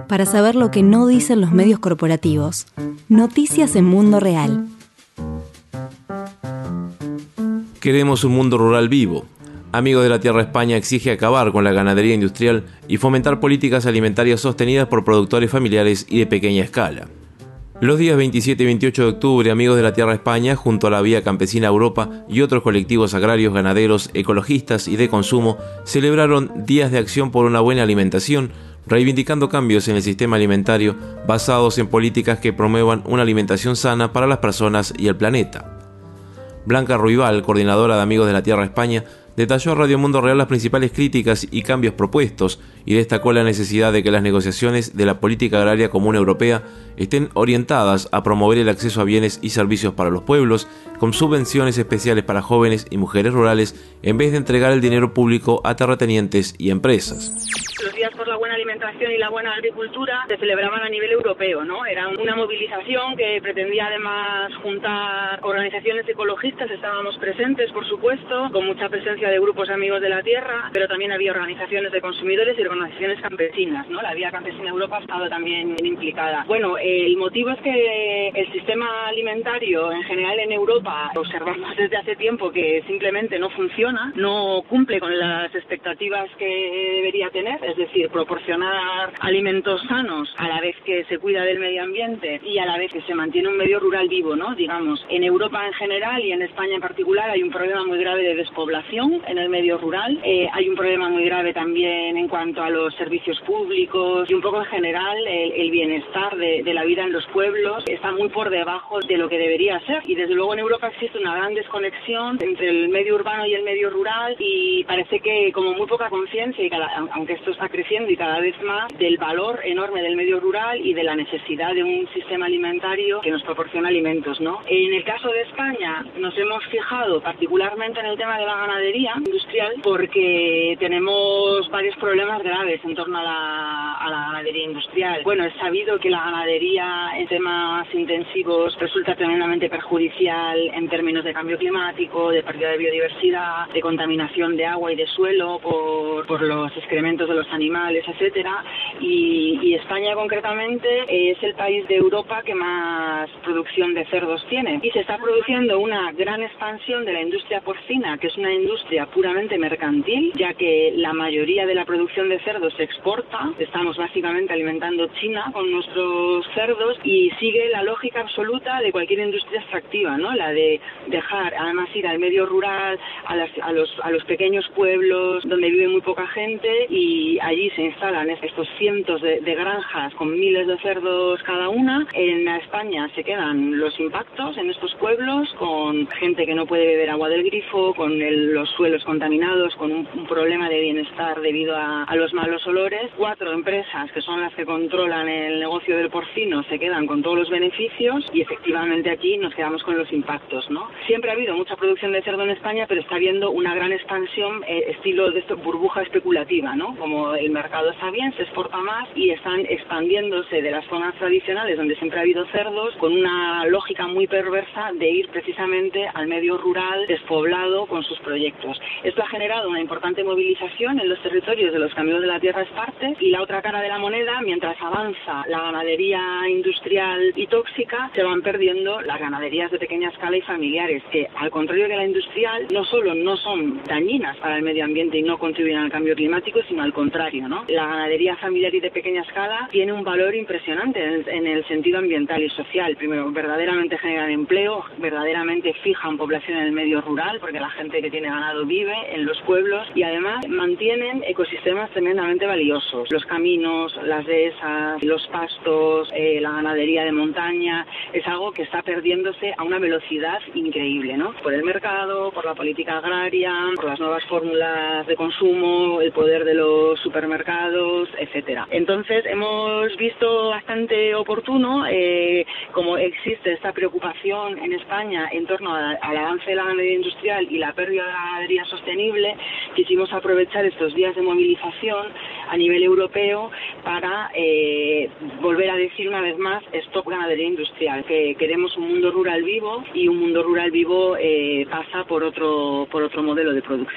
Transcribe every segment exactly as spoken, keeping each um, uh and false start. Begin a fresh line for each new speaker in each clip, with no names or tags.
para saber lo que no dicen los medios corporativos. Noticias en Mundo Real.
Queremos un mundo rural vivo. Amigos de la Tierra España exige acabar con la ganadería industrial y fomentar políticas alimentarias sostenidas por productores familiares y de pequeña escala. Los días veintisiete y veintiocho de octubre, Amigos de la Tierra España, junto a la Vía Campesina Europa y otros colectivos agrarios, ganaderos, ecologistas y de consumo, celebraron días de acción por una buena alimentación, reivindicando cambios en el sistema alimentario basados en políticas que promuevan una alimentación sana para las personas y el planeta. Blanca Ruibal, coordinadora de Amigos de la Tierra España, detalló a Radio Mundo Real las principales críticas y cambios propuestos y destacó la necesidad de que las negociaciones de la Política Agraria Común Europea estén orientadas a promover el acceso a bienes y servicios para los pueblos, con subvenciones especiales para jóvenes y mujeres rurales, en vez de entregar el dinero público a terratenientes y empresas.
Los días por la buena alimentación y la buena agricultura se celebraban a nivel europeo, ¿no? Era una movilización que pretendía además juntar organizaciones ecologistas, estábamos presentes, por supuesto, con mucha presencia de grupos amigos de la tierra, pero también había organizaciones de consumidores y organizaciones campesinas, ¿no? La Vía Campesina Europa ha estado también implicada. Bueno, el motivo es que el sistema alimentario en general en Europa observamos desde hace tiempo que simplemente no funciona, no cumple con las expectativas que debería tener, es decir, proporcionar alimentos sanos a la vez que se cuida del medio ambiente y a la vez que se mantiene un medio rural vivo, ¿no? Digamos, en Europa en general y en España en particular hay un problema muy grave de despoblación en el medio rural, eh, hay un problema muy grave también en cuanto a los servicios públicos y un poco en general el, el bienestar de, de la vida en los pueblos está muy por debajo de lo que debería ser, y desde luego en Europa existe una gran desconexión entre el medio urbano y el medio rural y parece que como muy poca conciencia, y cada, aunque esto está creciendo y cada vez más, del valor enorme del medio rural y de la necesidad de un sistema alimentario que nos proporciona alimentos, ¿no? En el caso de España nos hemos fijado particularmente en el tema de la ganadería industrial porque tenemos varios problemas graves en torno a la, a la ganadería industrial. Bueno, es sabido que la ganadería en temas intensivos resulta tremendamente perjudicial en términos de cambio climático, de pérdida de biodiversidad, de contaminación de agua y de suelo por, por los excrementos de los animales, etcétera. Y, y España concretamente es el país de Europa que más producción de cerdos tiene. Y se está produciendo una gran expansión de la industria porcina, que es una industria puramente mercantil, ya que la mayoría de la producción de cerdos se exporta. Estamos básicamente alimentando China con nuestros cerdos y sigue la lógica absoluta de cualquier industria extractiva, ¿no? La de dejar, además, ir al medio rural, a, las, a, los, a los pequeños pueblos donde vive muy poca gente, y allí se instalan estos cientos de, de granjas con miles de cerdos cada una. En España se quedan los impactos en estos pueblos con gente que no puede beber agua del grifo, con el, los suelos contaminados, con un, un problema de bienestar debido a, a los malos olores. Cuatro empresas que son las que controlan el negocio del porcino se quedan con todos los beneficios y efectivamente aquí nos quedamos con los impactos, ¿no? Siempre ha habido mucha producción de cerdo en España, pero está habiendo una gran expansión eh, estilo de esto, burbuja especulativa, ¿no? Como el mercado está bien, se exporta más y están expandiéndose de las zonas tradicionales donde siempre ha habido cerdos con una lógica muy perversa de ir precisamente al medio rural despoblado con sus proyectos. Esto ha generado una importante movilización en los territorios de los que Amigos de la Tierra es parte, y la otra cara de la moneda, mientras avanza la ganadería industrial y tóxica, se van perdiendo las ganaderías de pequeña escala y familiares, que al contrario que la industrial no solo no son dañinas para el medio ambiente y no contribuyen al cambio climático, sino al contrario, ¿no? La ganadería familiar y de pequeña escala tiene un valor impresionante en el, en el sentido ambiental y social. Primero, verdaderamente generan empleo, verdaderamente fijan población en el medio rural, porque la gente que tiene ganado vive en los pueblos, y además mantienen ecosistemas tremendamente valiosos. Los caminos, las dehesas, los pastos, eh, la ganadería de montaña, es algo que está perdiéndose a una velocidad increíble, ¿no? Por el mercado, por la política agraria, por las nuevas fórmulas de consumo, el poder de los supermercados, etcétera. Entonces hemos visto bastante oportuno, eh, como existe esta preocupación en España en torno a, al avance de la ganadería industrial y la pérdida de la ganadería sostenible, quisimos aprovechar estos días de movilización a nivel europeo para eh, volver a decir una vez más stop ganadería industrial, que queremos un mundo rural vivo, y un mundo rural vivo eh, pasa por otro, por otro modelo de producción.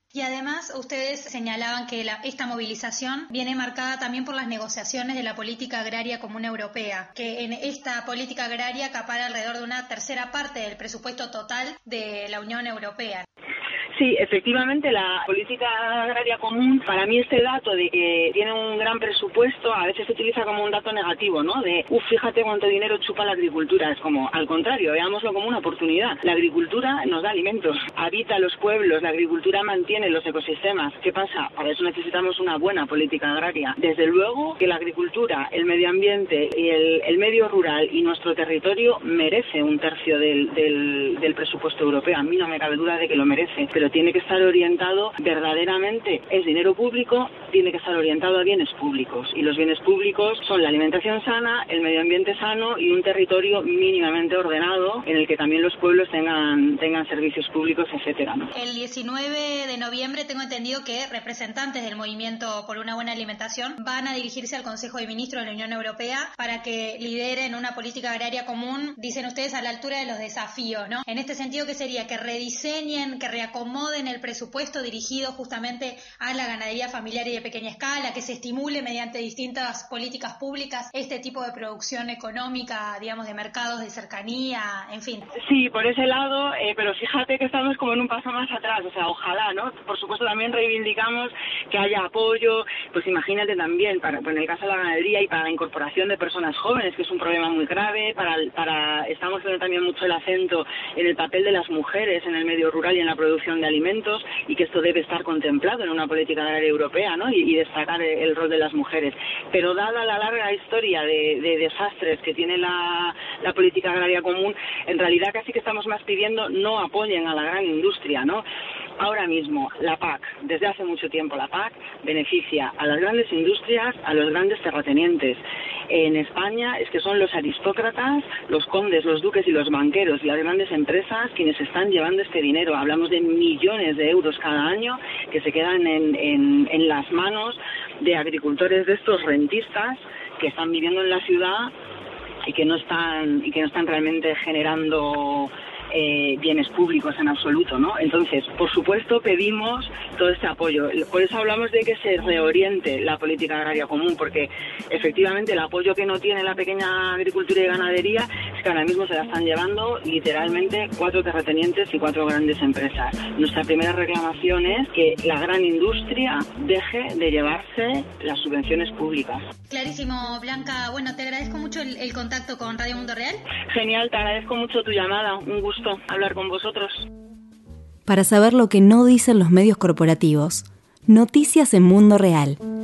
Y además ustedes señalaban que la, esta movilización viene marcada también por las negociaciones de la política agraria común europea, que en esta política agraria acapara alrededor de una tercera parte del presupuesto total de la Unión Europea.
Sí, efectivamente, la política agraria común, para mí este dato de que tiene un gran presupuesto a veces se utiliza como un dato negativo, ¿no? De, uff, fíjate cuánto dinero chupa la agricultura. Es como, al contrario, veámoslo como una oportunidad. La agricultura nos da alimentos, habita los pueblos, la agricultura mantiene los ecosistemas. ¿Qué pasa? Para eso necesitamos una buena política agraria. Desde luego que la agricultura, el medio ambiente y el, el medio rural y nuestro territorio merece un tercio del, del, del presupuesto europeo. A mí no me cabe duda de que lo merece, pero tiene que estar orientado verdaderamente, es dinero público, tiene que estar orientado a bienes públicos. Y los bienes públicos son la alimentación sana, el medio ambiente sano y un territorio mínimamente ordenado en el que también los pueblos tengan, tengan servicios públicos, etcétera, ¿no?
El diecinueve de noviembre tengo entendido que representantes del Movimiento por una Buena Alimentación van a dirigirse al Consejo de Ministros de la Unión Europea para que lideren una política agraria común, dicen ustedes, a la altura de los desafíos, ¿no? En este sentido, ¿qué sería? Que rediseñen, que reacomoden el presupuesto dirigido justamente a la ganadería familiar y de pequeña escala, que se estimule mediante distintas políticas públicas este tipo de producción económica, digamos, de mercados de cercanía, en fin.
Sí, por ese lado, eh, pero fíjate que estamos como en un paso más atrás, o sea, ojalá, ¿no? Por supuesto también reivindicamos que haya apoyo, pues imagínate también, para, en el caso de la ganadería y para la incorporación de personas jóvenes, que es un problema muy grave, para, para estamos poniendo también mucho el acento en el papel de las mujeres en el medio rural y en la producción de alimentos, y que esto debe estar contemplado en una política agraria europea, ¿no? Y, y destacar el rol de las mujeres. Pero dada la larga historia de, de desastres que tiene la, la política agraria común, en realidad casi que estamos más pidiendo no apoyen a la gran industria, ¿no? Ahora mismo, la P A C, desde hace mucho tiempo la P A C, beneficia a las grandes industrias, a los grandes terratenientes. En España es que son los aristócratas, los condes, los duques y los banqueros y las grandes empresas quienes están llevando este dinero. Hablamos de millones de euros cada año que se quedan en, en, en las manos de agricultores de estos rentistas que están viviendo en la ciudad y que no están, y que no están realmente generando Eh, bienes públicos en absoluto, ¿no? Entonces, por supuesto, pedimos todo este apoyo. Por eso hablamos de que se reoriente la política agraria común, porque efectivamente el apoyo que no tiene la pequeña agricultura y ganadería es que ahora mismo se la están llevando literalmente cuatro terratenientes y cuatro grandes empresas. Nuestra primera reclamación es que la gran industria deje de llevarse las subvenciones públicas.
Clarísimo, Blanca. Bueno, te agradezco mucho el, el contacto con Radio Mundo Real.
Genial, te agradezco mucho tu llamada. Un gusto hablar con vosotros.
Para saber lo que no dicen los medios corporativos, noticias en Mundo Real.